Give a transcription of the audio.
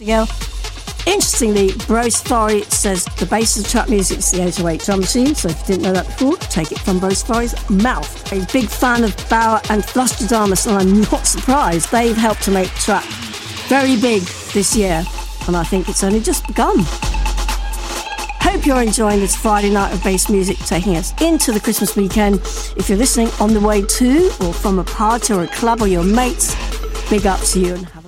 Nightingale. Interestingly, Bruce Forry says the bass of trap music is the 808 drum machine, so if you didn't know that before, take it from Bruce Forry's mouth. A big fan of Bauer and Flosstradamus, and I'm not surprised. They've helped to make trap very big this year, and I think it's only just begun. Hope you're enjoying this Friday night of bass music, taking us into the Christmas weekend. If you're listening on the way to or from a party or a club or your mates, big up to you and have